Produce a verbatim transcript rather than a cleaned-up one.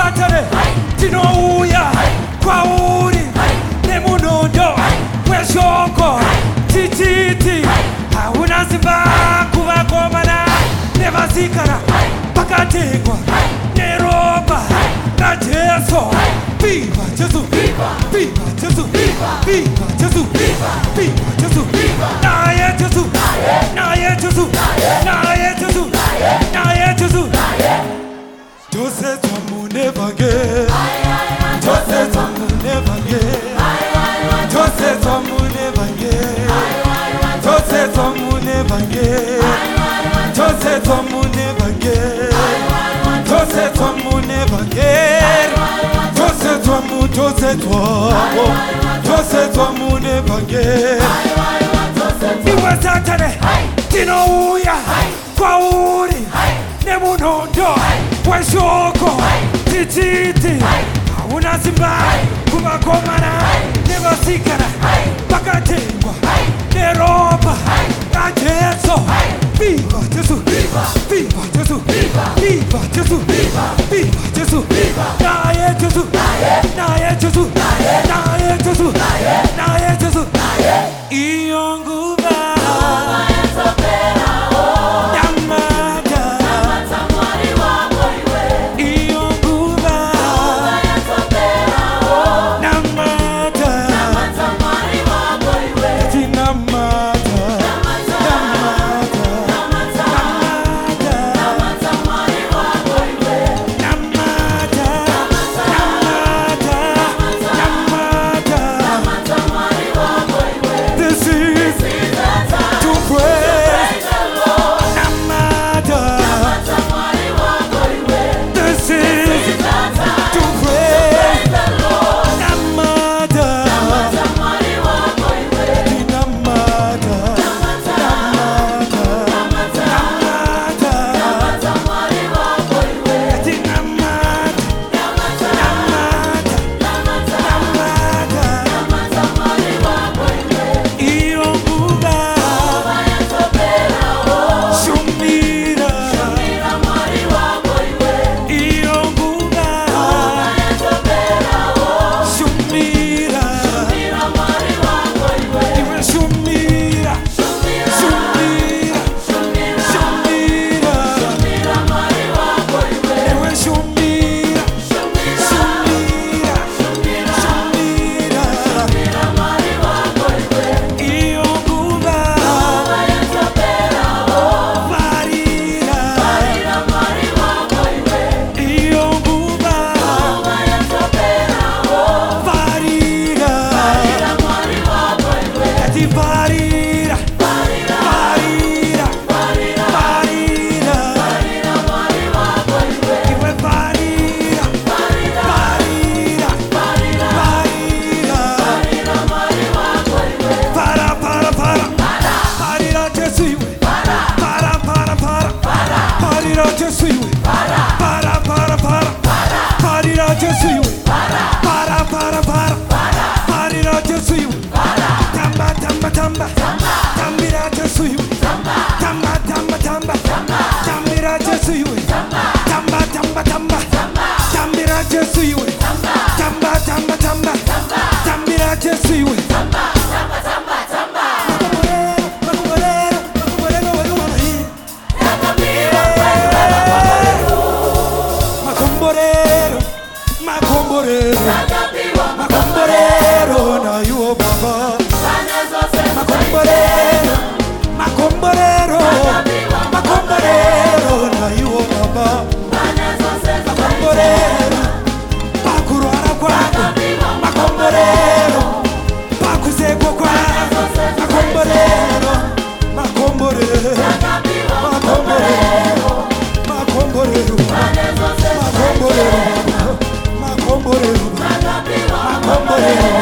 satane tinouya kwauri nemunondo weshoko tichiti hauna simba kuvakomana nevasikana pakatekwa neropa najesu. Viva Jesu, viva, viva Jesu, viva, viva Jesu, viva, viva Jesu, viva. Naye Jesu, naye Jesu, naye Jesu, naye Jesu. Jose tomu never get, Jose tomu never get, Jose tomu never get, Jose tomu never get, Jose tomu never get, Jose tomu never get. Jose tomu, Jose tomu, Jose tomu never get. Iwe satane tinouya kwauri nemunondo weshoko tichiti hauna simba kuvakomana nevasikana pakatengwa neropa najesu. Viva Jesu, viva, viva Jesu, viva, viva Jesu, viva, viva Jesu, viva. Naye Jesu, naye Jesu, naye Jesu, naye Jesu. Iyonguba Makomborero na yuo baba. Makomborero, makomborero, makomborero na yuo baba. Makomborero, pakurara kwako. Makomborero, pakuzeko kwako. Makomborero, makomborero, makomborero, makomborero, makomborero, makomborero. Makomborero.